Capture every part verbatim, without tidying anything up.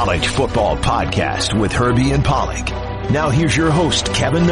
College Football Podcast with Herbie and Pollack. Now here's your host, Kevin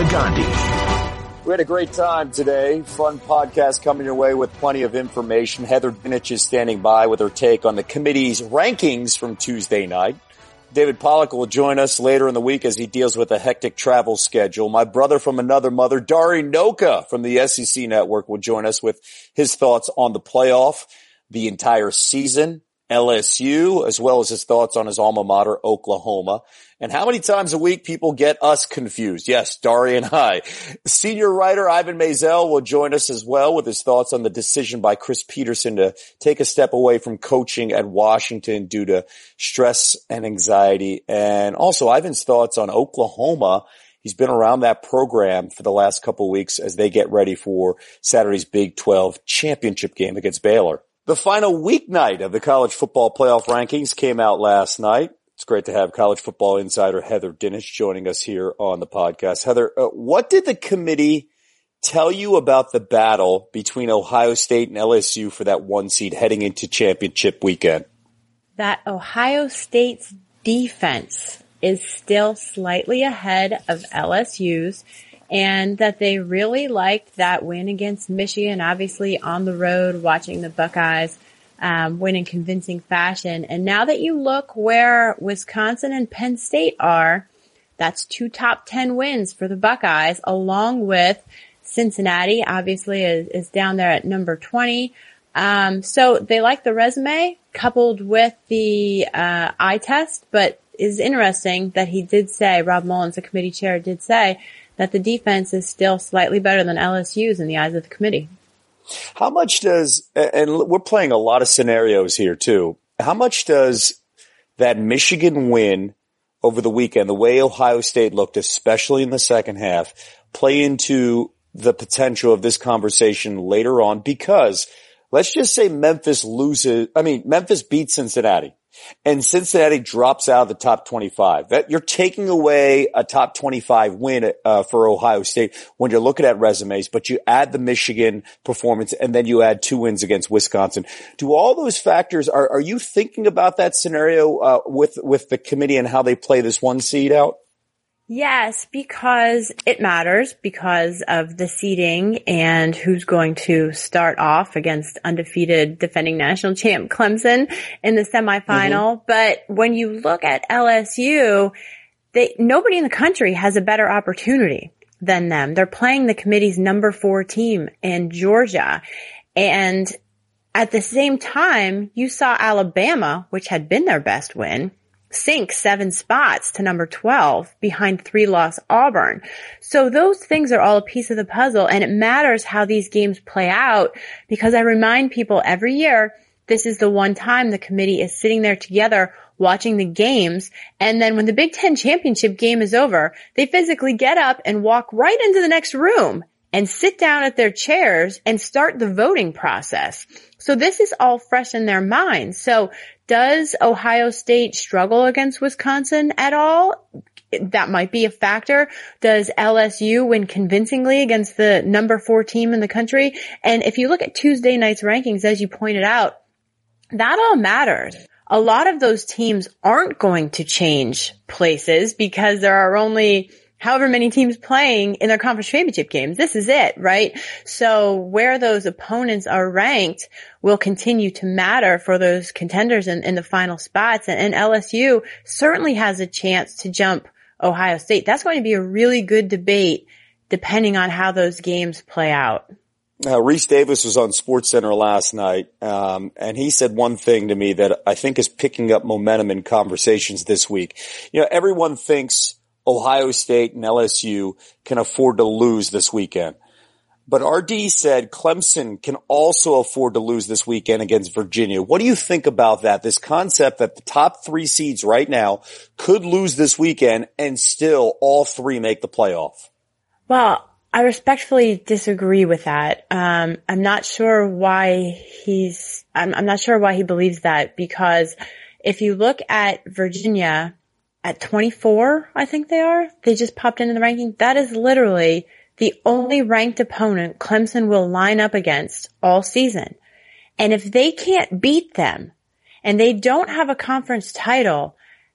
Nagandi. We had a great time today. Fun podcast coming your way with plenty of information. Heather Dinich is standing by with her take on the committee's rankings from Tuesday night. David Pollack will join us later in the week as he deals with a hectic travel schedule. My brother from another mother, Dari Noka from the S E C Network, will join us with his thoughts on the playoff, the entire season, L S U, as well as his thoughts on his alma mater, Oklahoma, and how many times a week people get us confused. Yes, Dari and I. Senior writer Ivan Maisel will join us as well with his thoughts on the decision by Chris Petersen to take a step away from coaching at Washington due to stress and anxiety. And also Ivan's thoughts on Oklahoma. He's been around that program for the last couple of weeks as they get ready for Saturday's Big twelve championship game against Baylor. The final weeknight of the college football playoff rankings came out last night. It's great to have college football insider Heather Dinich joining us here on the podcast. Heather, uh, what did the committee tell you about the battle between Ohio State and L S U for that one seed heading into championship weekend? That Ohio State's defense is still slightly ahead of L S U's, and that they really liked that win against Michigan, obviously on the road, watching the Buckeyes um, win in convincing fashion. And now that you look where Wisconsin and Penn State are, that's two top ten wins for the Buckeyes, along with Cincinnati, obviously, is, is down there at number twenty. Um, so they like the resume coupled with the uh, eye test, but it's interesting that he did say, Rob Mullins, the committee chair, did say that the defense is still slightly better than L S U's in the eyes of the committee. How much does, and we're playing a lot of scenarios here too, how much does that Michigan win over the weekend, the way Ohio State looked, especially in the second half, play into the potential of this conversation later on? Because let's just say Memphis loses, I mean, Memphis beats Cincinnati. And Cincinnati drops out of the top twenty-five. That you're taking away a top twenty-five win uh, for Ohio State when you're looking at resumes, but you add the Michigan performance and then you add two wins against Wisconsin. Do all those factors, are, are you thinking about that scenario uh, with with the committee and how they play this one seed out? Yes, because it matters because of the seeding and who's going to start off against undefeated defending national champ Clemson in the semifinal. Mm-hmm. But when you look at L S U, they, nobody in the country has a better opportunity than them. They're playing the committee's number four team in Georgia. And at the same time, you saw Alabama, which had been their best win, sink seven spots to number twelve behind three-loss Auburn. So those things are all a piece of the puzzle, and it matters how these games play out because I remind people every year this is the one time the committee is sitting there together watching the games, and then when the Big Ten championship game is over, they physically get up and walk right into the next room and sit down at their chairs and start the voting process. So this is all fresh in their minds. So does Ohio State struggle against Wisconsin at all? That might be a factor. Does L S U win convincingly against the number four team in the country? And if you look at Tuesday night's rankings, as you pointed out, that all matters. A lot of those teams aren't going to change places because there are only however many teams playing in their conference championship games. This is it, right? So where those opponents are ranked will continue to matter for those contenders in, in the final spots. And, and L S U certainly has a chance to jump Ohio State. That's going to be a really good debate depending on how those games play out. Uh, Reese Davis was on SportsCenter last night, um, and he said one thing to me that I think is picking up momentum in conversations this week. You know, everyone thinks Ohio State and L S U can afford to lose this weekend. But R D said Clemson can also afford to lose this weekend against Virginia. What do you think about that? This concept that the top three seeds right now could lose this weekend and still all three make the playoff. Well, I respectfully disagree with that. Um, I'm not sure why he's, I'm, I'm not sure why he believes that, because if you look at Virginia at twenty-four, I think they are, they just popped into the ranking. That is literally the only ranked opponent Clemson will line up against all season. And if they can't beat them and they don't have a conference title,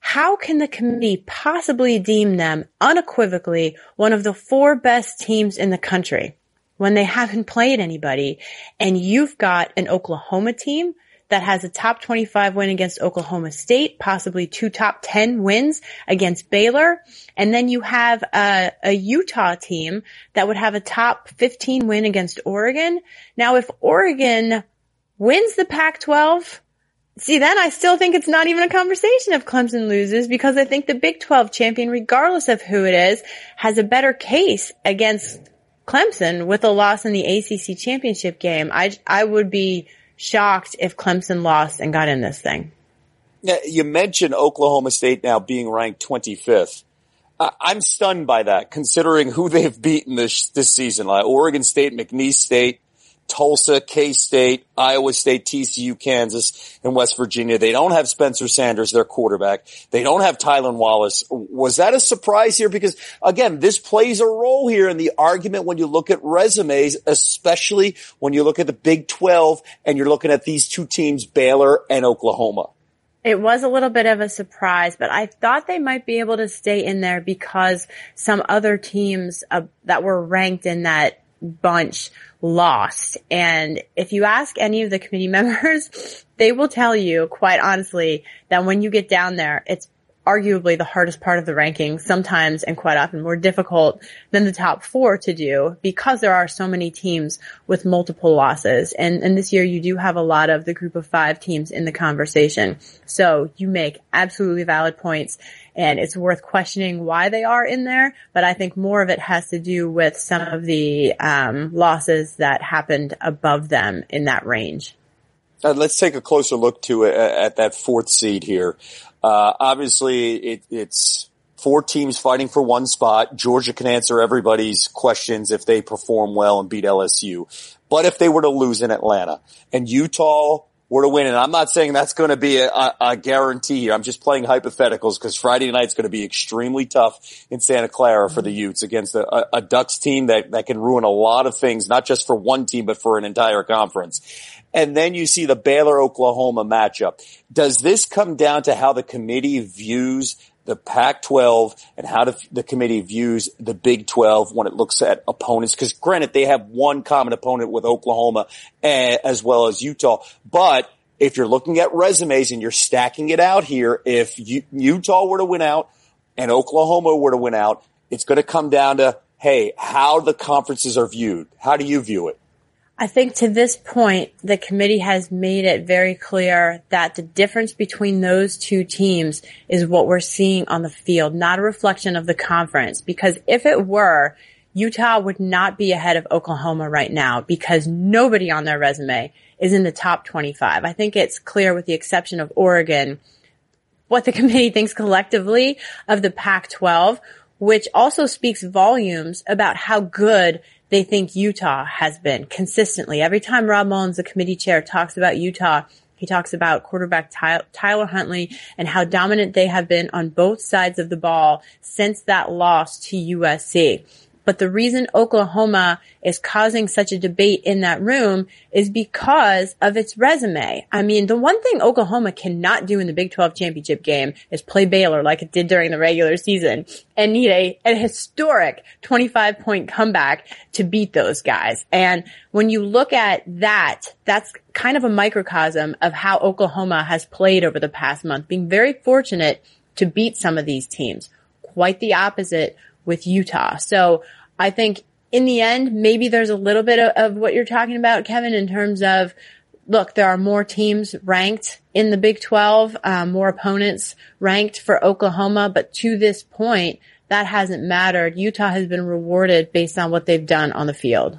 how can the committee possibly deem them unequivocally one of the four best teams in the country when they haven't played anybody? And you've got an Oklahoma team that has a top twenty-five win against Oklahoma State, possibly two top ten wins against Baylor. And then you have a, a Utah team that would have a top fifteen win against Oregon. Now, if Oregon wins the Pac twelve, see, then I still think it's not even a conversation if Clemson loses, because I think the Big twelve champion, regardless of who it is, has a better case against Clemson with a loss in the A C C championship game. I, I would be shocked if Clemson lost and got in this thing. Yeah, you mentioned Oklahoma State now being ranked twenty-fifth. Uh, I'm stunned by that, considering who they've beaten this this season. Like Oregon State, McNeese State, Tulsa, K-State, Iowa State, T C U, Kansas, and West Virginia. They don't have Spencer Sanders, their quarterback. They don't have Tylan Wallace. Was that a surprise here? Because, again, this plays a role here in the argument when you look at resumes, especially when you look at the Big twelve and you're looking at these two teams, Baylor and Oklahoma. It was a little bit of a surprise, but I thought they might be able to stay in there because some other teams uh, that were ranked in that bunch lost. And if you ask any of the committee members, they will tell you, quite honestly, that when you get down there, it's arguably the hardest part of the rankings, sometimes and quite often more difficult than the top four to do, because there are so many teams with multiple losses. And, and this year you do have a lot of the group of five teams in the conversation. So you make absolutely valid points, and it's worth questioning why they are in there. But I think more of it has to do with some of the um losses that happened above them in that range. Uh, let's take a closer look to it at that fourth seed here. Uh, obviously it, it's four teams fighting for one spot. Georgia can answer everybody's questions if they perform well and beat L S U. But if they were to lose in Atlanta and Utah were to win, and I'm not saying that's going to be a, a, a guarantee here. I'm just playing hypotheticals because Friday night's going to be extremely tough in Santa Clara for the Utes against a, a, a Ducks team that, that can ruin a lot of things, not just for one team, but for an entire conference. And then you see the Baylor-Oklahoma matchup. Does this come down to how the committee views the Pac twelve and how the, the committee views the Big twelve when it looks at opponents? Because granted, they have one common opponent with Oklahoma as well as Utah. But if you're looking at resumes and you're stacking it out here, if U- Utah were to win out and Oklahoma were to win out, it's going to come down to, hey, how the conferences are viewed. How do you view it? I think to this point, the committee has made it very clear that the difference between those two teams is what we're seeing on the field, not a reflection of the conference. Because if it were, Utah would not be ahead of Oklahoma right now because nobody on their resume is in the top twenty-five. I think it's clear, with the exception of Oregon, what the committee thinks collectively of the Pac twelve, which also speaks volumes about how good they think Utah has been consistently. Every time Rob Mullins, the committee chair, talks about Utah, he talks about quarterback Ty- Tyler Huntley and how dominant they have been on both sides of the ball since that loss to U S C. But the reason Oklahoma is causing such a debate in that room is because of its resume. I mean, the one thing Oklahoma cannot do in the Big twelve championship game is play Baylor like it did during the regular season and need a, a historic twenty-five point comeback to beat those guys. And when you look at that, that's kind of a microcosm of how Oklahoma has played over the past month, being very fortunate to beat some of these teams. Quite the opposite with Utah. So I think in the end, maybe there's a little bit of, of what you're talking about, Kevin, in terms of, look, there are more teams ranked in the Big twelve, um, more opponents ranked for Oklahoma, but to this point, that hasn't mattered. Utah has been rewarded based on what they've done on the field.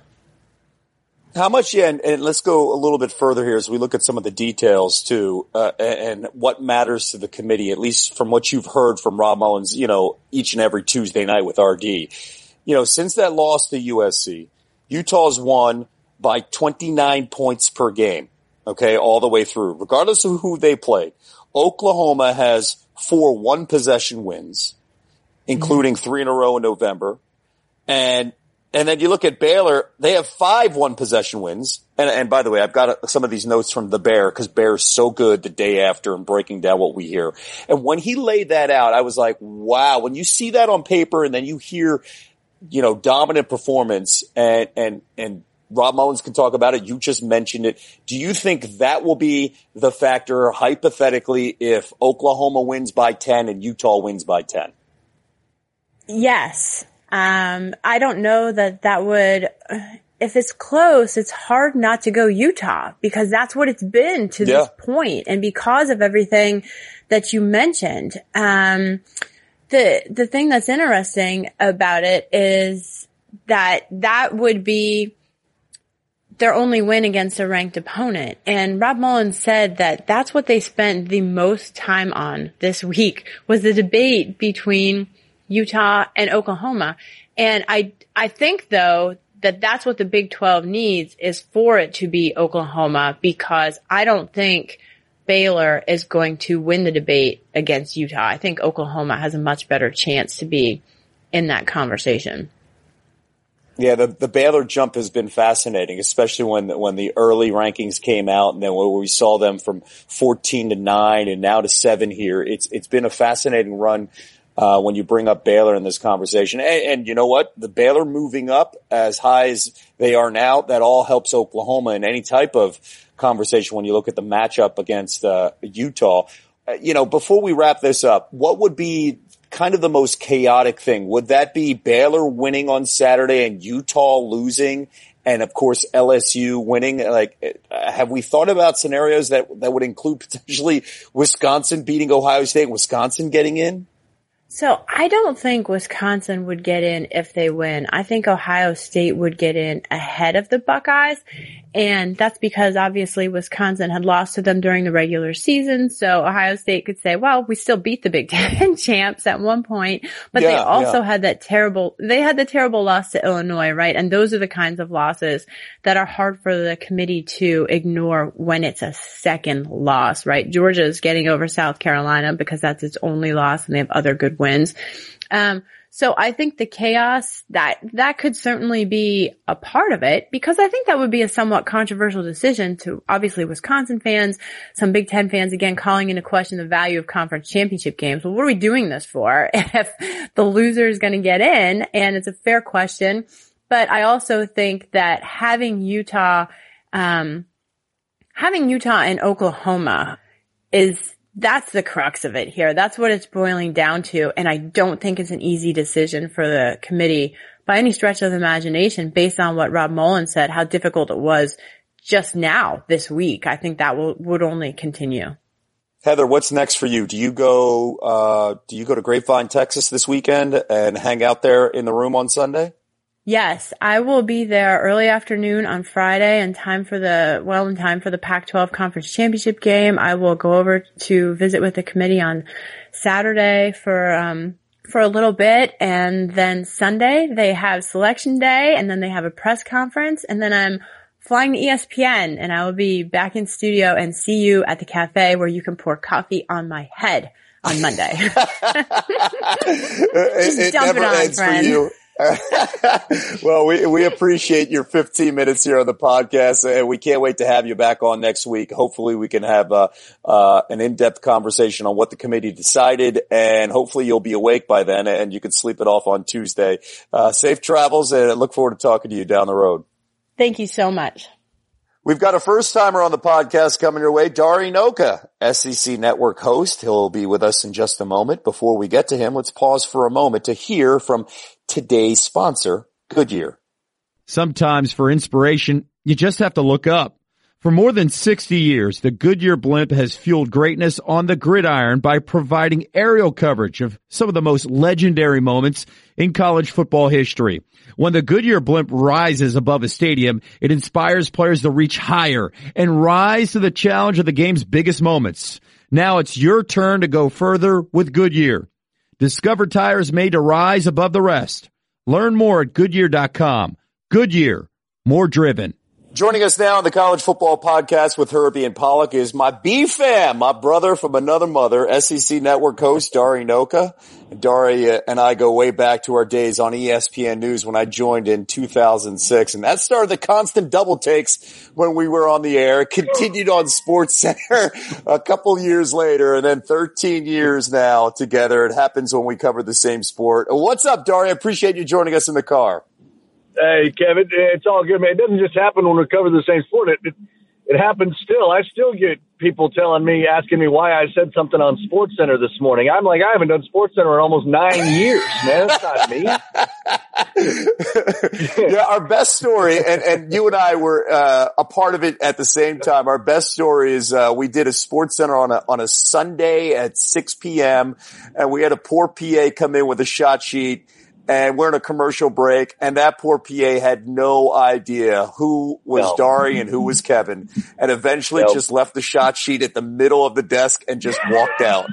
How much, yeah, and, and let's go a little bit further here as we look at some of the details too, uh, and, and what matters to the committee, at least from what you've heard from Rob Mullins, you know, each and every Tuesday night with R D. You know, since that loss to U S C, Utah's won by twenty-nine points per game, okay, all the way through, regardless of who they played. Oklahoma has four one-possession wins, including mm-hmm. three in a row in November, and And then you look at Baylor, they have five one-possession wins. And, and by the way, I've got some of these notes from the Bear because Bear's so good the day after and breaking down what we hear. And when he laid that out, I was like, wow, when you see that on paper and then you hear, you know, dominant performance and, and, and Rob Mullins can talk about it. You just mentioned it. Do you think that will be the factor hypothetically if Oklahoma wins by ten and Utah wins by ten? Yes. Um, I don't know that that would, if it's close, it's hard not to go Utah because that's what it's been to yeah. this point. And because of everything that you mentioned, um, the, the thing that's interesting about it is that that would be their only win against a ranked opponent. And Rob Mullins said that that's what they spent the most time on this week was the debate between Utah and Oklahoma. And I, I think though that that's what the Big twelve needs is for it to be Oklahoma because I don't think Baylor is going to win the debate against Utah. I think Oklahoma has a much better chance to be in that conversation. Yeah, the, the Baylor jump has been fascinating, especially when, when the early rankings came out and then when we saw them from fourteen to nine and now to seven here. It's, it's been a fascinating run. Uh, when you bring up Baylor in this conversation. And, and you know what? The Baylor moving up as high as they are now, that all helps Oklahoma in any type of conversation when you look at the matchup against uh, Utah. Uh, you know, before we wrap this up, what would be kind of the most chaotic thing? Would that be Baylor winning on Saturday and Utah losing? And of course, L S U winning. Like, have we thought about scenarios that, that would include potentially Wisconsin beating Ohio State and Wisconsin getting in? So I don't think Wisconsin would get in if they win. I think Ohio State would get in ahead of the Buckeyes. And that's because obviously Wisconsin had lost to them during the regular season. So Ohio State could say, well, we still beat the Big Ten champs at one point, but yeah, they also yeah. had that terrible, they had the terrible loss to Illinois, right? And those are the kinds of losses that are hard for the committee to ignore when it's a second loss, right? Georgia's getting over South Carolina because that's its only loss and they have other good wins. Um, so I think the chaos that, that could certainly be a part of it because I think that would be a somewhat controversial decision to obviously Wisconsin fans, some Big Ten fans again calling into question the value of conference championship games. Well, what are we doing this for if the loser is going to get in? And it's a fair question. But I also think that having Utah, um, having Utah and Oklahoma is That's the crux of it here. That's what it's boiling down to. And I don't think it's an easy decision for the committee by any stretch of the imagination based on what Rob Mullins said, how difficult it was just now this week. I think that will, would only continue. Heather, what's next for you? Do you go, uh, do you go to Grapevine, Texas this weekend and hang out there in the room on Sunday? Yes, I will be there early afternoon on Friday in time for the, well, in time for the Pac twelve Conference Championship game. I will go over to visit with the committee on Saturday for, um, for a little bit. And then Sunday they have selection day and then they have a press conference and then I'm flying to E S P N and I will be back in studio and see you at the cafe where you can pour coffee on my head on Monday. Just it, it dump never it on, ends friend. For you. Well, we we appreciate your fifteen minutes here on the podcast, and we can't wait to have you back on next week. Hopefully, we can have uh, uh, an in-depth conversation on what the committee decided, and hopefully, you'll be awake by then, and you can sleep it off on Tuesday. Uh, safe travels, and I look forward to talking to you down the road. Thank you so much. We've got a first-timer on the podcast coming your way, Dari Nowkhah, S E C Network host. He'll be with us in just a moment. Before we get to him, let's pause for a moment to hear from today's sponsor, Goodyear. Sometimes for inspiration, you just have to look up. For more than sixty years, the Goodyear blimp has fueled greatness on the gridiron by providing aerial coverage of some of the most legendary moments in college football history. When the Goodyear blimp rises above a stadium, it inspires players to reach higher and rise to the challenge of the game's biggest moments. Now it's your turn to go further with Goodyear. Discover tires made to rise above the rest. Learn more at Goodyear dot com. Goodyear, more driven. Joining us now on the College Football Podcast with Herbie and Pollack is my B-fam, my brother from another mother, S E C Network host Dari Nowkhah. Dari and I go way back to our days on E S P N News when I joined in two thousand six, and that started the constant double takes when we were on the air. It continued on SportsCenter a couple years later, and then thirteen years now together. It happens when we cover the same sport. What's up, Dari? I appreciate you joining us in the car. Hey, Kevin, it's all good, man. It doesn't just happen when we cover the same sport. It, it, it happens still. I still get people telling me, asking me why I said something on SportsCenter this morning. I'm like, I haven't done SportsCenter in almost nine years, man. That's not me. Yeah, our best story, and, and you and I were uh, a part of it at the same time. Our best story is uh, we did a SportsCenter on a on a Sunday at six p.m., and we had a poor P A come in with a shot sheet. And we're in a commercial break, and that poor P A had no idea who was no. Dari and who was Kevin, and eventually nope. just left the shot sheet at the middle of the desk and just walked out.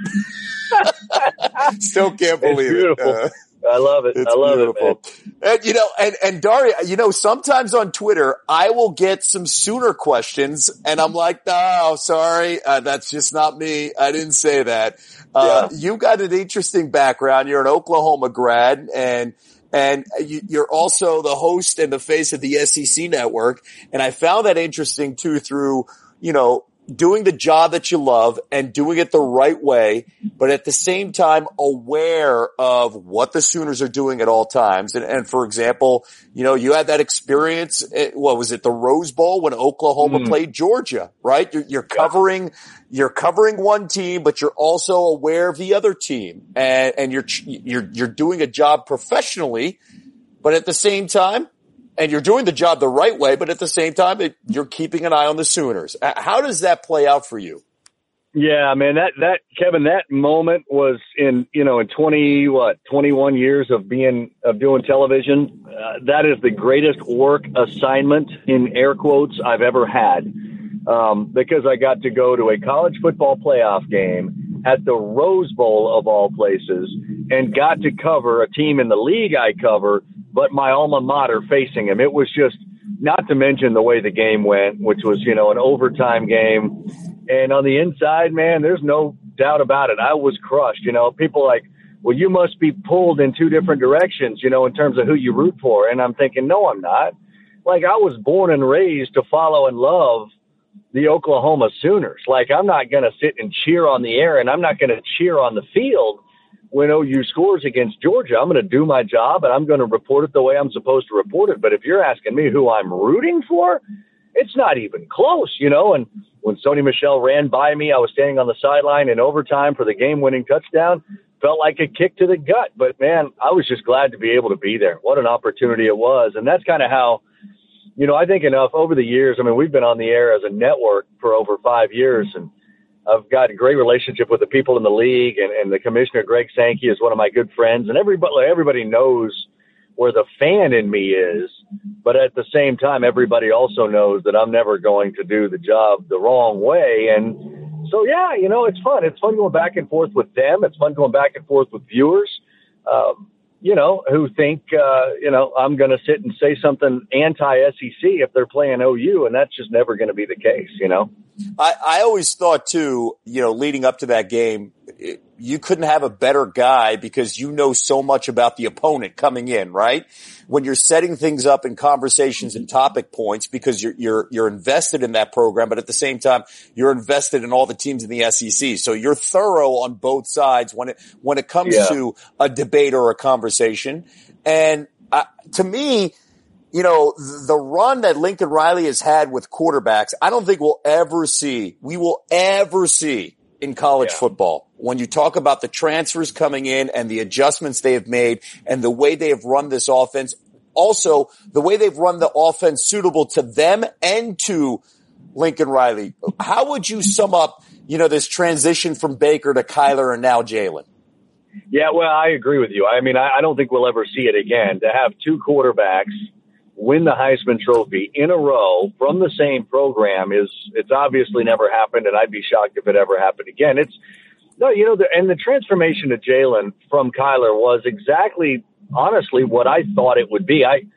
Still can't believe it's beautiful. it. Uh, I love it. It's I love beautiful. it, man. And, you know, and, and Dari, you know, sometimes on Twitter, I will get some Sooner questions, and I'm like, no, sorry, uh, that's just not me. I didn't say that. Uh, yeah. You got an interesting background. You're an Oklahoma grad, and and you, you're also the host and the face of the S E C Network. And I found that interesting too through, you know, doing the job that you love and doing it the right way, but at the same time aware of what the Sooners are doing at all times. And, and for example, you know, you had that experience, what was it, the Rose Bowl when Oklahoma mm. played Georgia, right? You're, you're covering, you're covering one team, but you're also aware of the other team, and, and you're, you're, you're doing a job professionally, but at the same time, and you're doing the job the right way, but at the same time, it, you're keeping an eye on the Sooners. How does that play out for you? Yeah, man, that, that, Kevin, that moment was in, you know, in twenty, what, twenty-one years of being, of doing television. Uh, that is the greatest work assignment in air quotes I've ever had. Um, because I got to go to a college football playoff game at the Rose Bowl of all places and got to cover a team in the league I cover, but my alma mater facing him. It was just, not to mention the way the game went, which was, you know, an overtime game. And on the inside, man, there's no doubt about it. I was crushed. You know, people like, well, you must be pulled in two different directions, you know, in terms of who you root for. And I'm thinking, no, I'm not. Like, I was born and raised to follow and love the Oklahoma Sooners. Like, I'm not going to sit and cheer on the air, and I'm not going to cheer on the field when O U scores against Georgia. I'm going to do my job, and I'm going to report it the way I'm supposed to report it. But if you're asking me who I'm rooting for, it's not even close, you know. And when Sony Michel ran by me, I was standing on the sideline in overtime for the game-winning touchdown. Felt like a kick to the gut. But, man, I was just glad to be able to be there. What an opportunity it was. And that's kind of how, you know, I think enough over the years. I mean, we've been on the air as a network for over five years, and I've got a great relationship with the people in the league, and, and the commissioner, Greg Sankey, is one of my good friends, and everybody, everybody knows where the fan in me is, but at the same time, everybody also knows that I'm never going to do the job the wrong way. And so, yeah, you know, it's fun. It's fun going back and forth with them. It's fun going back and forth with viewers, um, you know, who think, uh, you know, I'm going to sit and say something anti-S E C if they're playing O U, and that's just never going to be the case, you know? I, I always thought, too, you know, leading up to that game, it, you couldn't have a better guy because you know so much about the opponent coming in, right? When you're setting things up in conversations and topic points because you're, you're, you're invested in that program, but at the same time, you're invested in all the teams in the S E C. So you're thorough on both sides when it, when it comes yeah. to a debate or a conversation. And uh, to me, you know, the run that Lincoln Riley has had with quarterbacks, I don't think we'll ever see, we will ever see in college yeah. football. When you talk about the transfers coming in and the adjustments they have made and the way they have run this offense, also the way they've run the offense suitable to them and to Lincoln Riley. How would you sum up, you know, this transition from Baker to Kyler and now Jalen? Yeah, well, I agree with you. I mean, I, I don't think we'll ever see it again. To have two quarterbacks win the Heisman Trophy in a row from the same program is, it's obviously never happened, and I'd be shocked if it ever happened again. It's, no, you know, the, and the transformation to Jalen from Kyler was exactly, honestly, what I thought it would be. I,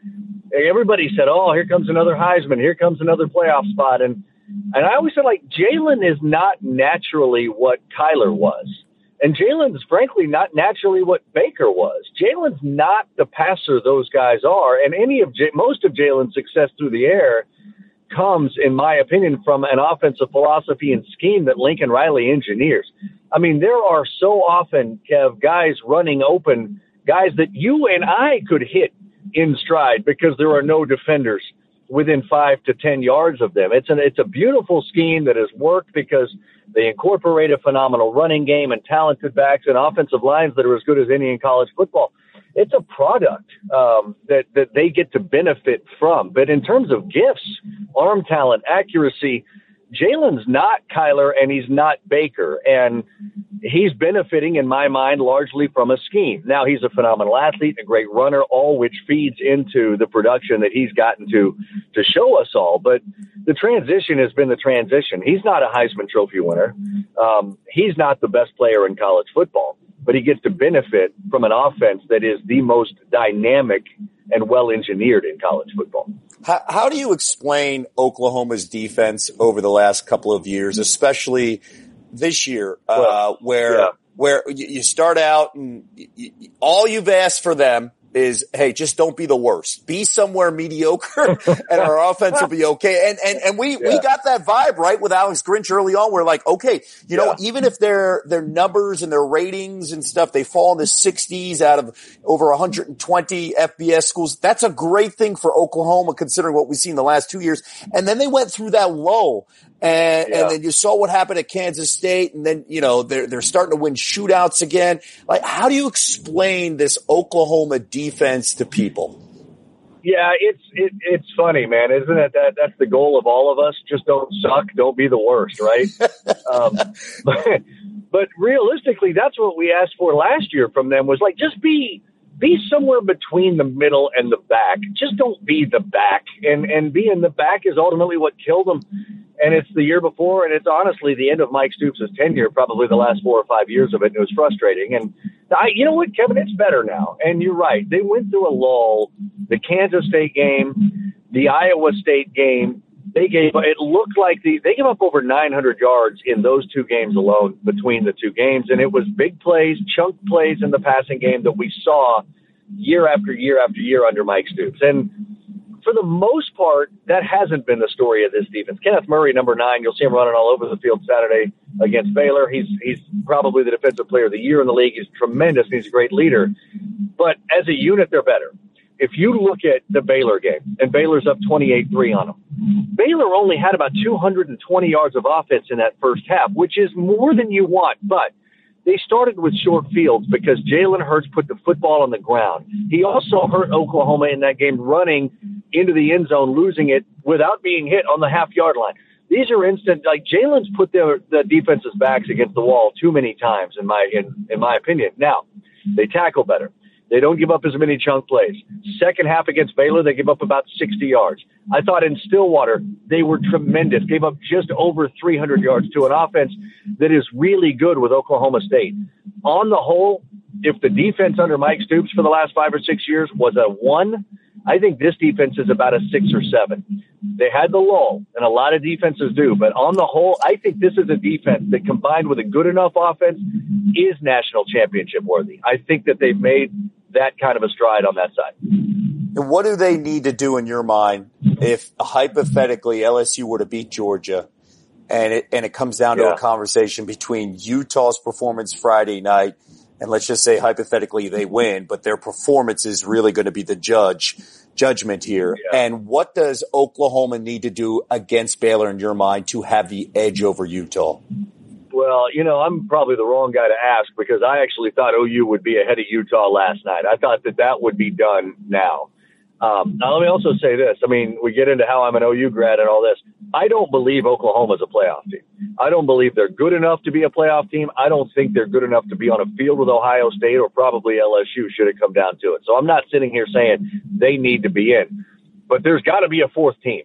everybody said, oh, here comes another Heisman. Here comes another playoff spot. And, and I always said, like, Jalen is not naturally what Kyler was. And Jalen's, frankly, not naturally what Baker was. Jalen's not the passer those guys are. And any of J- most of Jalen's success through the air comes, in my opinion, from an offensive philosophy and scheme that Lincoln Riley engineers. I mean, there are so often, Kev, guys running open, guys that you and I could hit in stride because there are no defenders within five to ten yards of them. It's an it's a beautiful scheme that has worked because they incorporate a phenomenal running game and talented backs and offensive lines that are as good as any in college football. It's a product um, that, that they get to benefit from. But in terms of gifts, arm talent, accuracy, Jalen's not Kyler and he's not Baker. And he's benefiting, in my mind, largely from a scheme. Now, he's a phenomenal athlete, a great runner, all which feeds into the production that he's gotten to to show us all. But the transition has been the transition. He's not a Heisman Trophy winner. Um, he's not the best player in college football, but he gets to benefit from an offense that is the most dynamic and well-engineered in college football. How, how do you explain Oklahoma's defense over the last couple of years, especially this year, uh, well, where yeah. where you start out and you, all you've asked for them is, hey, just don't be the worst. Be somewhere mediocre and our offense will be okay. And, and, and we, yeah. we got that vibe, right, with Alex Grinch early on. We're like, okay, you know, yeah. even if their, their numbers and their ratings and stuff, they fall in the sixties out of over one hundred twenty F B S schools. That's a great thing for Oklahoma considering what we've seen the last two years. And then they went through that lull. And, yeah. and then you saw what happened at Kansas State, and then, you know, they're, they're starting to win shootouts again. Like, how do you explain this Oklahoma defense to people? Yeah, it's, it, it's funny, man. Isn't it? That, that's the goal of all of us. Just don't suck. Don't be the worst, right? um, but, but realistically, that's what we asked for last year from them was like, just be, be somewhere between the middle and the back. Just don't be the back. And, and being the back is ultimately what killed them. And it's the year before, and it's honestly the end of Mike Stoops' tenure, probably the last four or five years of it, and it was frustrating. And I, you know what, Kevin, it's better now. And you're right. They went through a lull. The Kansas State game, the Iowa State game, they gave, it looked like the, they gave up over nine hundred yards in those two games alone between the two games. And it was big plays, chunk plays in the passing game that we saw year after year after year under Mike Stoops. And for the most part, that hasn't been the story of this defense. Kenneth Murray, number nine, you'll see him running all over the field Saturday against Baylor. He's he's probably the defensive player of the year in the league. He's tremendous, and he's a great leader. But as a unit, they're better. If you look at the Baylor game, and Baylor's up twenty-eight three on them, Baylor only had about two hundred twenty yards of offense in that first half, which is more than you want. But they started with short fields because Jalen Hurts put the football on the ground. He also hurt Oklahoma in that game running into the end zone, losing it without being hit on the half-yard line. These are instant, like Jalen's put their the defense's backs against the wall too many times, in my in, in my opinion. Now, they tackle better. They don't give up as many chunk plays. Second half against Baylor, they give up about sixty yards. I thought in Stillwater, they were tremendous. Gave up just over three hundred yards to an offense that is really good with Oklahoma State. On the whole, if the defense under Mike Stoops for the last five or six years was a one, I think this defense is about a six or seven. They had the lull, and a lot of defenses do. But on the whole, I think this is a defense that, combined with a good enough offense, is national championship worthy. I think that they've made that kind of a stride on that side. And what do they need to do in your mind if hypothetically L S U were to beat Georgia and it, and it comes down to yeah. a conversation between Utah's performance Friday night and let's just say hypothetically they win, but their performance is really going to be the judge judgment here. Yeah. And what does Oklahoma need to do against Baylor in your mind to have the edge over Utah? Well, you know, I'm probably the wrong guy to ask because I actually thought O U would be ahead of Utah last night. I thought that that would be done now. Um, now, let me also say this. I mean, we get into how I'm an O U grad and all this. I don't believe Oklahoma's a playoff team. I don't believe they're good enough to be a playoff team. I don't think they're good enough to be on a field with Ohio State or probably L S U should it come down to it. So I'm not sitting here saying they need to be in. But there's got to be a fourth team.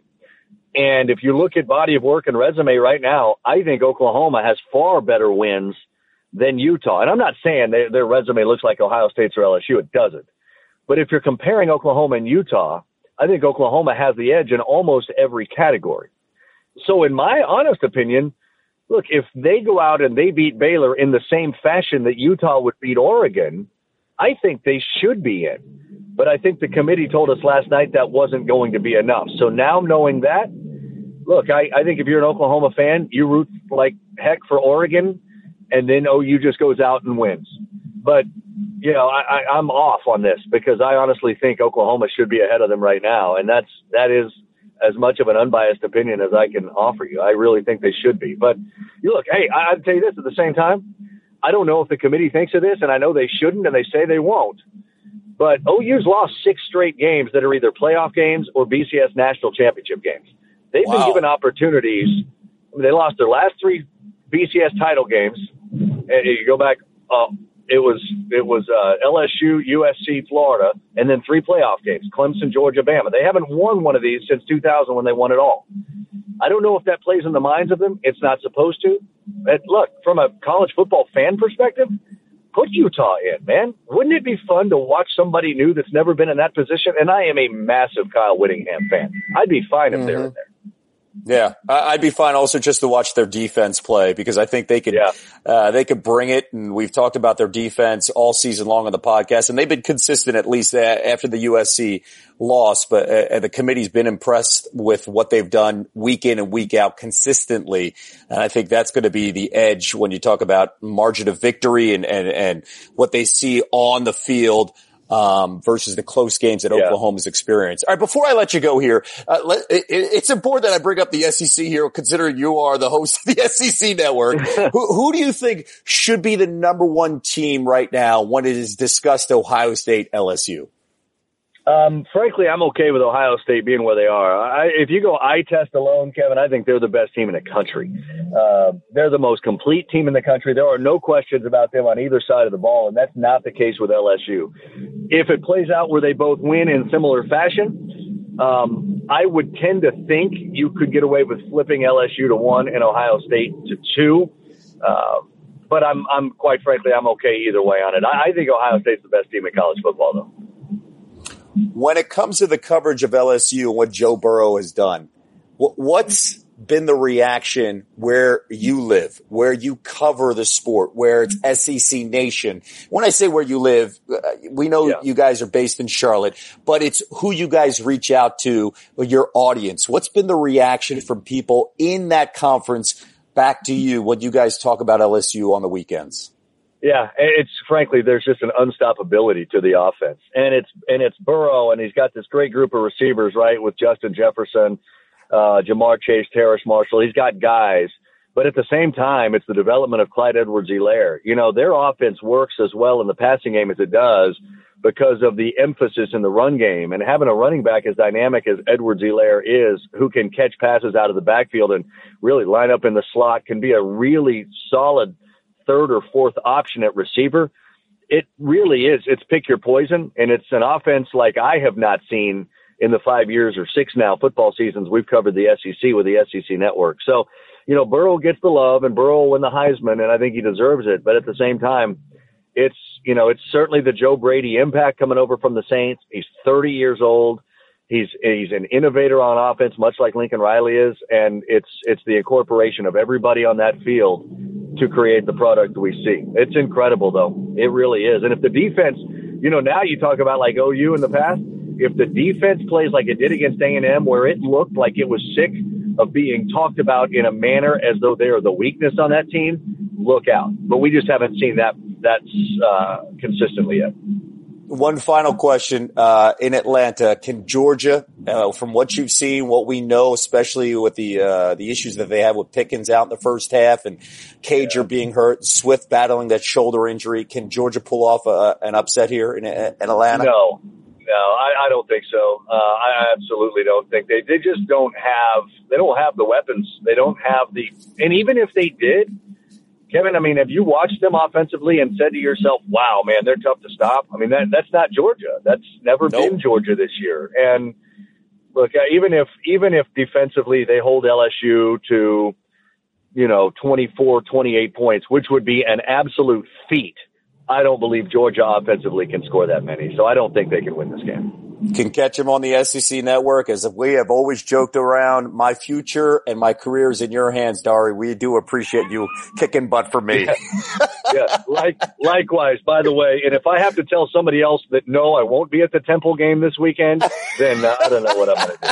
And if you look at body of work and resume right now, I think Oklahoma has far better wins than Utah. And I'm not saying they, their resume looks like Ohio State's or L S U. It doesn't. But if you're comparing Oklahoma and Utah, I think Oklahoma has the edge in almost every category. So in my honest opinion, look, if they go out and they beat Baylor in the same fashion that Utah would beat Oregon, I think they should be in. But I think the committee told us last night that wasn't going to be enough. So now knowing that, look, I, I think if you're an Oklahoma fan, you root like heck for Oregon, and then O U just goes out and wins. But, you know, I, I, I'm off on this because I honestly think Oklahoma should be ahead of them right now. And that's that is as much of an unbiased opinion as I can offer you. I really think they should be. But, you look, hey, I, I'd tell you this at the same time. I don't know if the committee thinks of this, and I know they shouldn't, and they say they won't. But O U's lost six straight games that are either playoff games or B C S national championship games. They've wow. been given opportunities. I mean, they lost their last three B C S title games. And you go back, uh, it was it was uh, L S U, U S C, Florida, and then three playoff games, Clemson, Georgia, Bama. They haven't won one of these since two thousand when they won it all. I don't know if that plays in the minds of them. It's not supposed to. But look, from a college football fan perspective, put Utah in, man. Wouldn't it be fun to watch somebody new that's never been in that position? And I am a massive Kyle Whittingham fan. I'd be fine if mm-hmm. they were there. Yeah, I'd be fine also just to watch their defense play because I think they could, yeah. uh, they could bring it. And we've talked about their defense all season long on the podcast, and they've been consistent at least after the U S C loss. But uh, the committee's been impressed with what they've done week in and week out consistently. And I think that's going to be the edge when you talk about margin of victory and, and, and what they see on the field. Um, versus the close games that yeah. Oklahoma's experienced. All right, before I let you go here, uh, let, it, it's important that I bring up the S E C here, considering you are the host of the S E C network. who, who do you think should be the number one team right now when it is discussed Ohio State, L S U? Um, frankly, I'm okay with Ohio State being where they are. I, if you go eye test alone, Kevin, I think they're the best team in the country. Uh, they're the most complete team in the country. There are no questions about them on either side of the ball, and that's not the case with L S U. If it plays out where they both win in similar fashion, um, I would tend to think you could get away with flipping L S U to one and Ohio State to two. Uh, but I'm, I'm quite frankly, I'm okay either way on it. I, I think Ohio State's the best team in college football, though. When it comes to the coverage of L S U and what Joe Burrow has done, what's been the reaction where you live, where you cover the sport, where it's S E C Nation? When I say where you live, we know yeah. you guys are based in Charlotte, but it's who you guys reach out to, your audience. What's been the reaction from people in that conference back to you when you guys talk about L S U on the weekends? Yeah, it's frankly, there's just an unstoppability to the offense, and it's and it's Burrow, and he's got this great group of receivers, right, with Justin Jefferson, uh, Jamar Chase, Terrace Marshall. He's got guys, but at the same time, it's the development of Clyde Edwards-Helaire. You know, their offense works as well in the passing game as it does because of the emphasis in the run game, and having a running back as dynamic as Edwards-Helaire is, who can catch passes out of the backfield and really line up in the slot, can be a really solid third or fourth option at receiver. It really is. It's pick your poison, and it's an offense like I have not seen in the five years or six now football seasons we've covered the S E C with the S E C network. So, you know, Burrow gets the love, and Burrow will win the Heisman, and I think he deserves it. But at the same time, it's, you know, it's certainly the Joe Brady impact coming over from the Saints. He's thirty years old. He's he's an innovator on offense, much like Lincoln Riley is, and it's it's the incorporation of everybody on that field to create the product we see. It's incredible, though. It really is. And if the defense, you know, now you talk about like O U in the past, if the defense plays like it did against A and M, where it looked like it was sick of being talked about in a manner as though they are the weakness on that team, look out. But we just haven't seen that that uh, consistently yet. One final question, uh, in Atlanta, can Georgia, uh, from what you've seen, what we know, especially with the, uh, the issues that they have with Pickens out in the first half and Cager yeah. being hurt, Swift battling that shoulder injury, can Georgia pull off a, an upset here in, in Atlanta? No, no, I, I don't think so. Uh, I absolutely don't think they, they just don't have, they don't have the weapons. They don't have the, and even if they did, Kevin, I mean, have you watched them offensively and said to yourself, wow, man, they're tough to stop? I mean, that that's not Georgia. That's never nope. been Georgia this year. And look, even if even if defensively they hold L S U to, you know, twenty-four, twenty-eight points, which would be an absolute feat, I don't believe Georgia offensively can score that many. So I don't think they can win this game. Can catch him on the S E C Network. As we have always joked around, my future and my career is in your hands, Dari. We do appreciate you kicking butt for me. Yeah, yeah. Like, likewise, by the way. And if I have to tell somebody else that, no, I won't be at the Temple game this weekend, then uh, I don't know what I'm going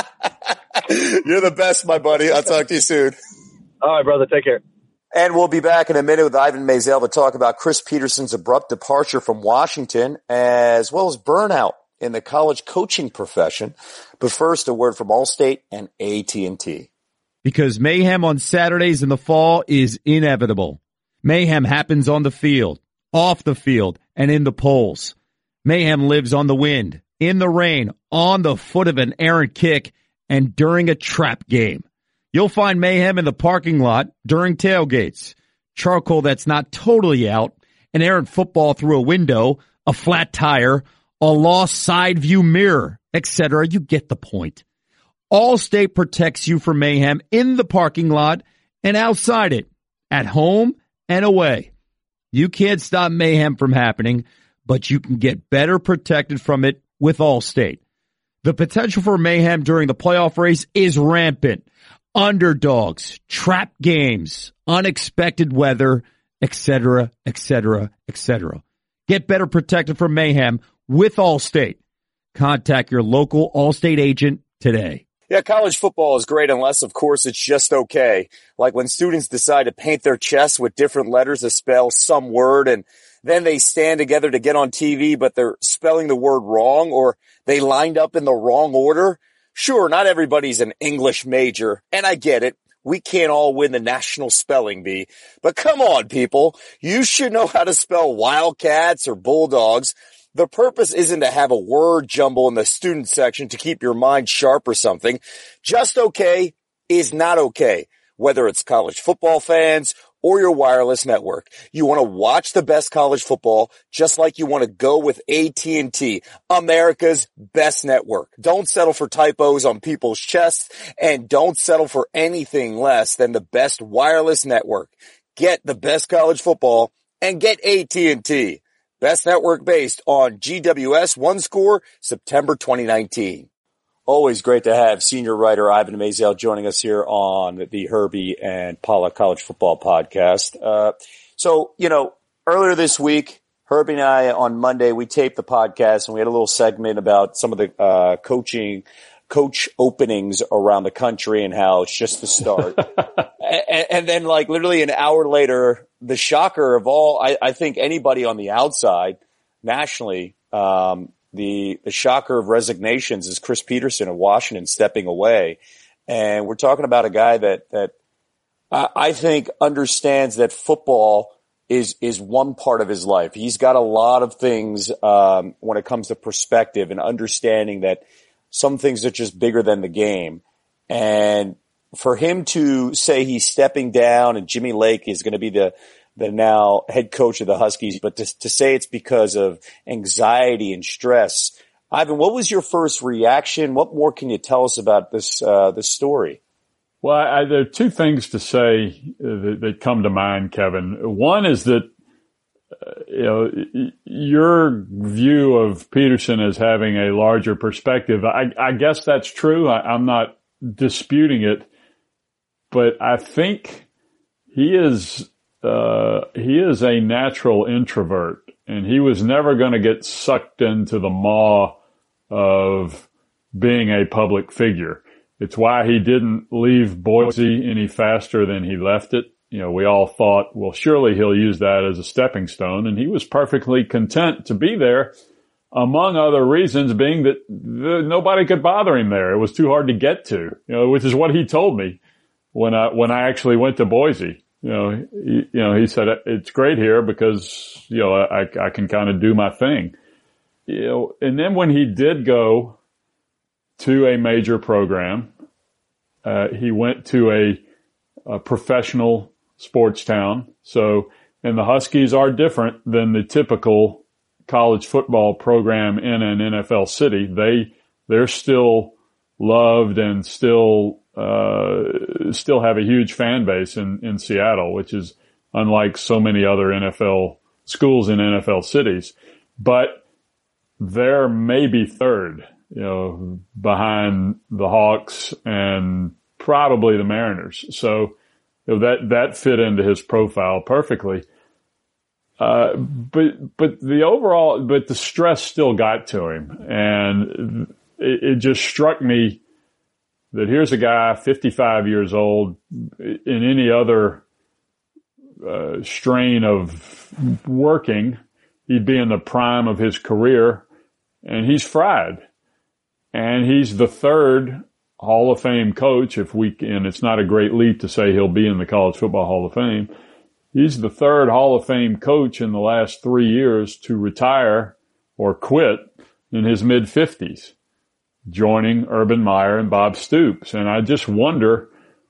to do. You're the best, my buddy. I'll talk to you soon. All right, brother. Take care. And we'll be back in a minute with Ivan Maisel to talk about Chris Peterson's abrupt departure from Washington, as well as burnout in the college coaching profession. But first, a word from Allstate and A T and T. Because mayhem on Saturdays in the fall is inevitable. Mayhem happens on the field, off the field, and in the polls. Mayhem lives on the wind, in the rain, on the foot of an errant kick, and during a trap game. You'll find mayhem in the parking lot during tailgates. Charcoal that's not totally out, an errant football through a window, a flat tire, a lost side view mirror, et cetera. You get the point. Allstate protects you from mayhem in the parking lot and outside it, at home and away. You can't stop mayhem from happening, but you can get better protected from it with Allstate. The potential for mayhem during the playoff race is rampant. Underdogs, trap games, unexpected weather, et cetera, et cetera, et cetera. Get better protected from mayhem with Allstate. Contact your local Allstate agent today. Yeah, college football is great unless, of course, it's just okay. Like when students decide to paint their chests with different letters to spell some word, and then they stand together to get on T V, but they're spelling the word wrong, or they lined up in the wrong order. Sure, not everybody's an English major, and I get it. We can't all win the National Spelling Bee. But come on, people. You should know how to spell Wildcats or Bulldogs. The purpose isn't to have a word jumble in the student section to keep your mind sharp or something. Just okay is not okay, whether it's college football fans or your wireless network. You want to watch the best college football just like you want to go with A T and T, America's best network. Don't settle for typos on people's chests, and don't settle for anything less than the best wireless network. Get the best college football and get A T and T. Best network based on G W S One Score, September twenty nineteen. Always great to have senior writer Ivan Maisel joining us here on the Herbie and Pollock College Football Podcast. Uh, so, you know, earlier this week, Herbie and I on Monday, we taped the podcast and we had a little segment about some of the uh, coaching, coach openings around the country and how it's just the start. and, and then like literally an hour later, the shocker of all, I, I think anybody on the outside nationally, um, The, the shocker of resignations is Chris Peterson of Washington stepping away. And we're talking about a guy that, that I, I think understands that football is, is one part of his life. He's got a lot of things, um, when it comes to perspective and understanding that some things are just bigger than the game. And for him to say he's stepping down and Jimmy Lake is going to be the, the now head coach of the Huskies, but to, to say it's because of anxiety and stress. Ivan, what was your first reaction? What more can you tell us about this, uh, this story? Well, I, there are two things to say that, that come to mind, Kevin. One is that, uh, you know, your view of Peterson as having a larger perspective, I, I guess that's true. I, I'm not disputing it, but I think he is, Uh, he is a natural introvert, and he was never going to get sucked into the maw of being a public figure. It's why he didn't leave Boise any faster than he left it. You know, we all thought, well, surely he'll use that as a stepping stone, and he was perfectly content to be there, among other reasons being that the, nobody could bother him there. It was too hard to get to, you know, which is what he told me when I, when I actually went to Boise. You know, he, you know, he said, it's great here because, you know, I, I can kind of do my thing. You know, and then when he did go to a major program, uh, he went to a, a professional sports town. So, and the Huskies are different than the typical college football program in an N F L city. They, they're still loved and still, uh, still have a huge fan base in, in Seattle, which is unlike so many other N F L schools in N F L cities. But they're maybe third you know, behind the Hawks and probably the Mariners. So you know, that, that fit into his profile perfectly. Uh, but, but the overall, but the stress still got to him. And it, it just struck me that here's a guy, fifty-five years old, in any other uh, strain of working, he'd be in the prime of his career, and he's fried. And he's the third Hall of Fame coach, if we and it's not a great leap to say he'll be in the College Football Hall of Fame. He's the third Hall of Fame coach in the last three years to retire or quit in his mid-fifties, joining Urban Meyer and Bob Stoops. And I just wonder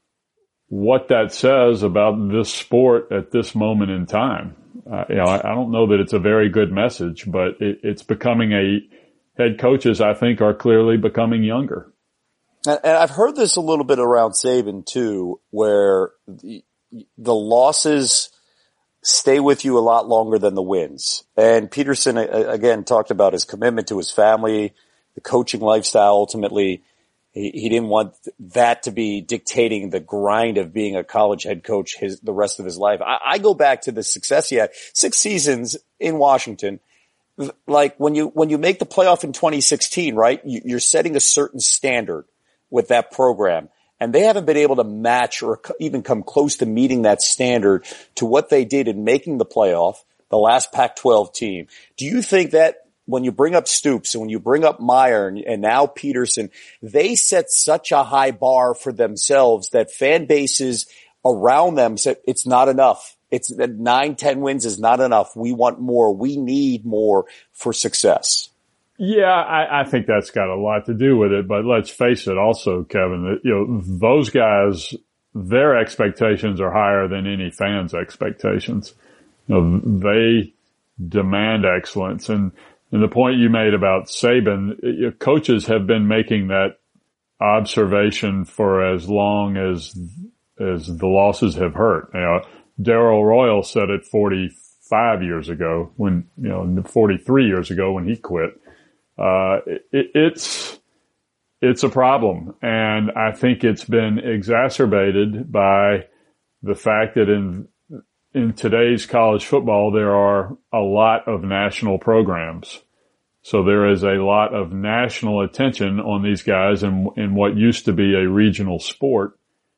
what that says about this sport at this moment in time. Uh, you know, I, I don't know that it's a very good message, but it, it's becoming a head coaches, I think, are clearly becoming younger. And, and I've heard this a little bit around Saban too, where the, the losses stay with you a lot longer than the wins. And Peterson, again, talked about his commitment to his family, the coaching lifestyle. Ultimately, he, he didn't want that to be dictating the grind of being a college head coach his, the rest of his life. I, I go back to the success he had, six seasons in Washington. Like when you, when you make the playoff in twenty sixteen, right, you're setting a certain standard with that program. And they haven't been able to match or even come close to meeting that standard to what they did in making the playoff, the last Pac twelve team. Do you think that when you bring up Stoops and when you bring up Meyer and, and now Peterson, they set such a high bar for themselves that fan bases around them said it's not enough. It's that nine, ten wins is not enough. We want more. We need more for success. Yeah, I, I think that's got a lot to do with it. But let's face it also, Kevin, that, you know, those guys, their expectations are higher than any fan's expectations. You know, they demand excellence. And, and the point you made about Saban, you know, coaches have been making that observation for as long as, as the losses have hurt. You know, Darrell Royal said it forty-five years ago when, you know, forty-three years ago when he quit. Uh, it, it's, it's a problem. And I think it's been exacerbated by the fact that in, in today's college football, there are a lot of national programs. So there is a lot of national attention on these guys in, in what used to be a regional sport.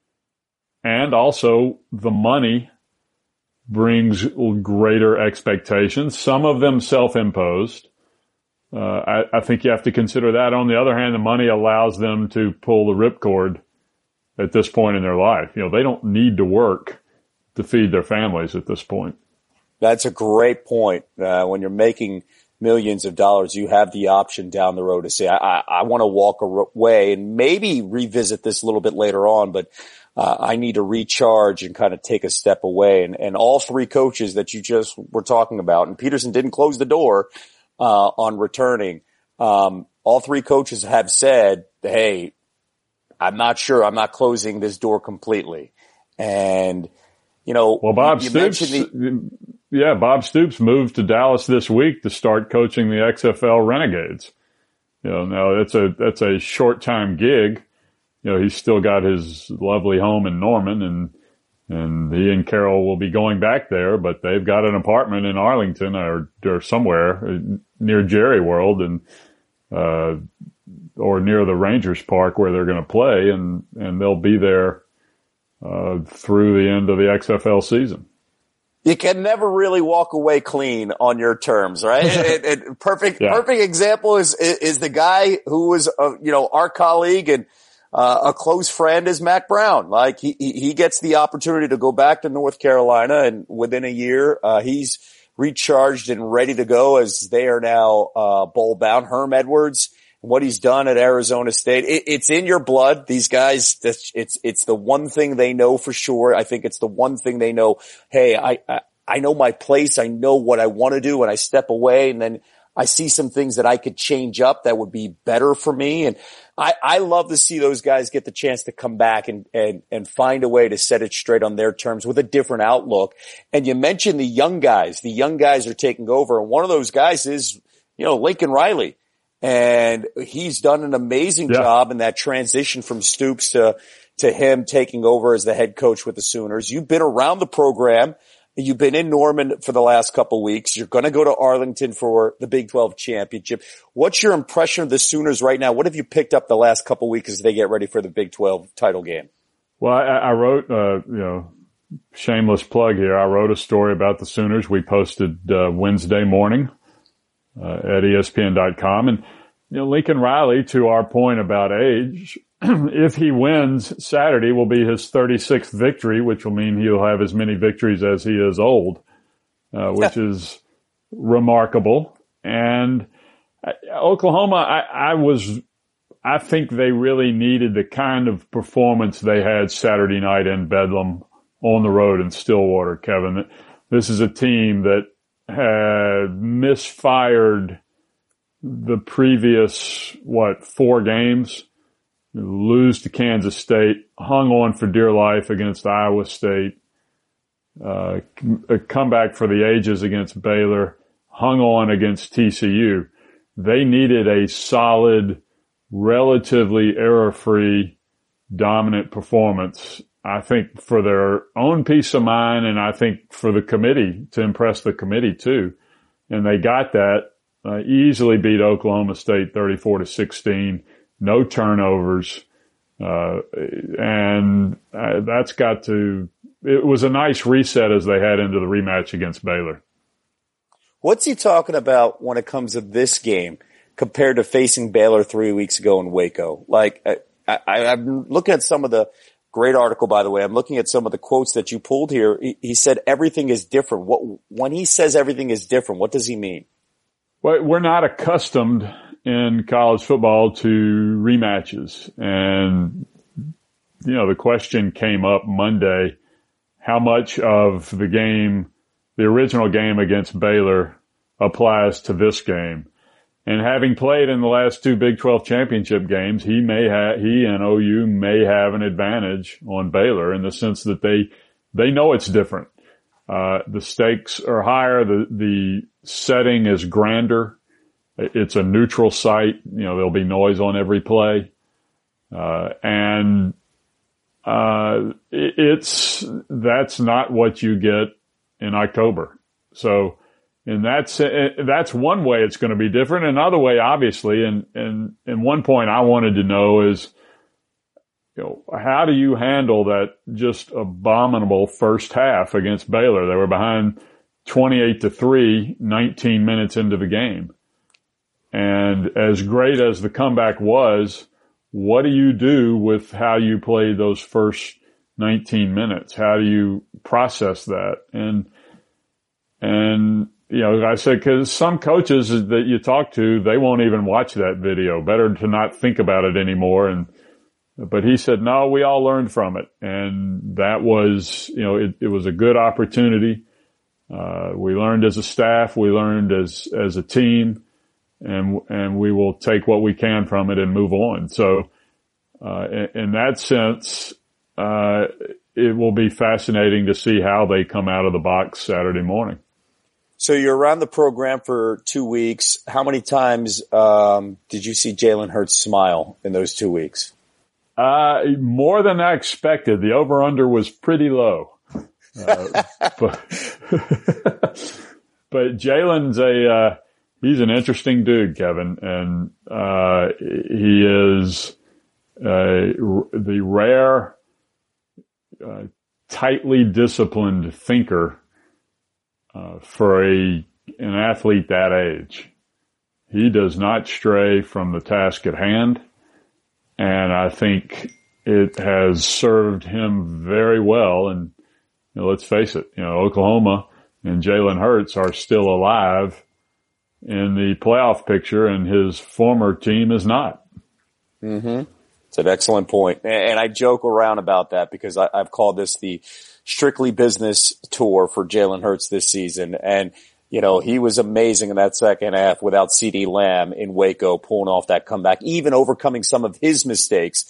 And also the money brings greater expectations, some of them self-imposed. Uh, I, I think you have to consider that. On the other hand, the money allows them to pull the ripcord at this point in their life. You know, they don't need to work to feed their families at this point. That's a great point. Uh, when you're making millions of dollars, you have the option down the road to say, I, I, I want to walk away and maybe revisit this a little bit later on, but uh, I need to recharge and kind of take a step away. And, and all three coaches that you just were talking about, and Peterson didn't close the door Uh, on returning. Um, all three coaches have said, hey, I'm not sure. I'm not closing this door completely. And, you know, well, Bob you, you Stoops, the- yeah, Bob Stoops moved to Dallas this week to start coaching the X F L Renegades. You know, now that's a, that's a short time gig. You know, he's still got his lovely home in Norman, and And he and Carol will be going back there, but they've got an apartment in Arlington or, or somewhere near Jerry World and, uh, or near the Rangers Park where they're going to play, and, and they'll be there, uh, through the end of the X F L season. You can never really walk away clean on your terms, right? it, it, perfect, yeah. perfect example is, is the guy who was, uh, you know, our colleague and, Uh, a close friend is Mac Brown. Like he, he gets the opportunity to go back to North Carolina, and within a year, uh, he's recharged and ready to go as they are now, uh, bowl bound. Herm Edwards, what he's done at Arizona State, it, it's in your blood. These guys, it's, it's the one thing they know for sure. I think it's the one thing they know. Hey, I, I, I know my place. I know what I want to do, and I step away, and then I see some things that I could change up that would be better for me. And I, I love to see those guys get the chance to come back and, and, and find a way to set it straight on their terms with a different outlook. And you mentioned the young guys. The young guys are taking over. And one of those guys is, you know, Lincoln Riley. And he's done an amazing yeah. job in that transition from Stoops to, to him taking over as the head coach with the Sooners. You've been around the program. You've been in Norman for the last couple of weeks. You're going to go to Arlington for the Big twelve championship. What's your impression of the Sooners right now? What have you picked up the last couple of weeks as they get ready for the Big twelve title game? Well, I, I wrote, uh, you know, shameless plug here. I wrote a story about the Sooners. We posted uh, Wednesday morning uh, at E S P N dot com. And, you know, Lincoln Riley, to our point about age, if he wins, Saturday will be his thirty-sixth victory, which will mean he'll have as many victories as he is old, uh, which is remarkable. And uh, Oklahoma, I, I was, I think they really needed the kind of performance they had Saturday night in Bedlam on the road in Stillwater, Kevin. This is a team that had misfired the previous, what, four games. Lose to Kansas State, hung on for dear life against Iowa State, uh, a comeback for the ages against Baylor, hung on against T C U. They needed a solid, relatively error-free, dominant performance, I think, for their own peace of mind, and I think for the committee, to impress the committee too. And they got that, uh, easily beat Oklahoma State thirty-four to sixteen. No turnovers, uh, and uh, that's got to, it was a nice reset as they head into the rematch against Baylor. What's he talking about when it comes to this game compared to facing Baylor three weeks ago in Waco? Like, I, I, I'm looking at some of the, great article, by the way, I'm looking at some of the quotes that you pulled here. He, he said everything is different. What, when he says everything is different, what does he mean? Well, we're not accustomed in college football to rematches. And, you know, the question came up Monday, how much of the game, the original game against Baylor, applies to this game? And having played in the last two Big twelve championship games, he may have, he and O U may have an advantage on Baylor in the sense that they, they know it's different. Uh, the stakes are higher. The, the setting is grander. It's a neutral site. You know, there'll be noise on every play. Uh, and, uh, it's, that's not what you get in October. So, and that's, that's one way it's going to be different. Another way, obviously, and, and, and one point I wanted to know is, you know, how do you handle that just abominable first half against Baylor? They were behind twenty-eight to three, nineteen minutes into the game. And as great as the comeback was, what do you do with how you played those first nineteen minutes? How do you process that? And, and, you know, I said, cause some coaches that you talk to, they won't even watch that video. Better to not think about it anymore. And, but he said, no, we all learned from it. And that was, you know, it, it was a good opportunity. Uh, we learned as a staff. We learned as, as a team. And, and we will take what we can from it and move on. So, uh, in, in that sense, uh, it will be fascinating to see how they come out of the box Saturday morning. So you're around the program for two weeks. How many times, um, did you see Jalen Hurts smile in those two weeks? Uh, more than I expected. The over-under was pretty low. Uh, but, but Jalen's a, uh, he's an interesting dude, Kevin, and, uh, he is, uh, the rare, uh, tightly disciplined thinker, uh, for a, an athlete that age. He does not stray from the task at hand. And I think it has served him very well. And, you know, let's face it, you know, Oklahoma and Jalen Hurts are still alive in the playoff picture, and his former team is not. Mm-hmm. It's an excellent point. And I joke around about that because I, I've called this the strictly business tour for Jalen Hurts this season. And, you know, he was amazing in that second half without CeeDee Lamb in Waco, pulling off that comeback, even overcoming some of his mistakes.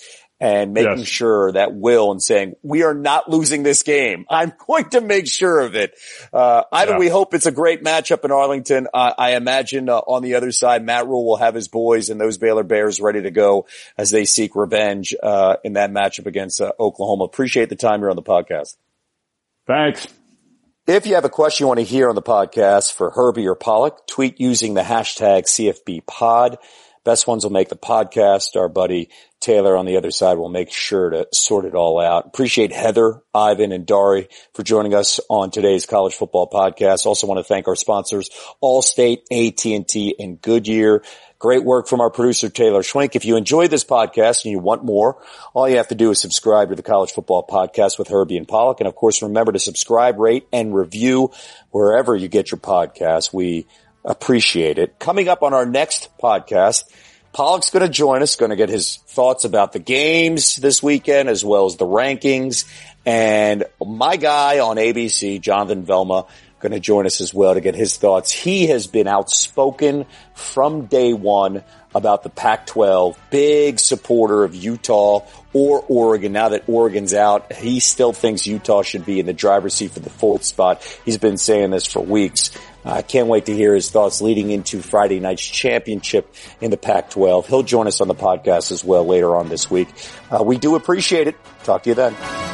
and making yes. sure that will and saying, we are not losing this game. I'm going to make sure of it. Uh, either yeah. we hope it's a great matchup in Arlington. Uh, I imagine uh, on the other side, Matt Rhule will have his boys and those Baylor Bears ready to go as they seek revenge uh, in that matchup against uh, Oklahoma. Appreciate the time you're on the podcast. Thanks. If you have a question you want to hear on the podcast for Herbie or Pollock, tweet using the hashtag C F B pod. Best ones will make the podcast. Our buddy Taylor on the other side will make sure to sort it all out. Appreciate Heather, Ivan, and Dari for joining us on today's college football podcast. Also want to thank our sponsors, Allstate, A T and T, and Goodyear. Great work from our producer, Taylor Schwenk. If you enjoyed this podcast and you want more, all you have to do is subscribe to the College Football Podcast with Herbie and Pollock. And, of course, remember to subscribe, rate, and review wherever you get your podcasts. We appreciate it. Coming up on our next podcast, Pollock's going to join us, going to get his thoughts about the games this weekend as well as the rankings. And my guy on A B C, Jonathan Velma, going to join us as well to get his thoughts. He has been outspoken from day one about the Pac twelve, big supporter of Utah or Oregon. Now that Oregon's out, he still thinks Utah should be in the driver's seat for the fourth spot. He's been saying this for weeks. I uh, can't wait to hear his thoughts leading into Friday night's championship in the Pac twelve. He'll join us on the podcast as well later on this week. Uh, we do appreciate it. Talk to you then.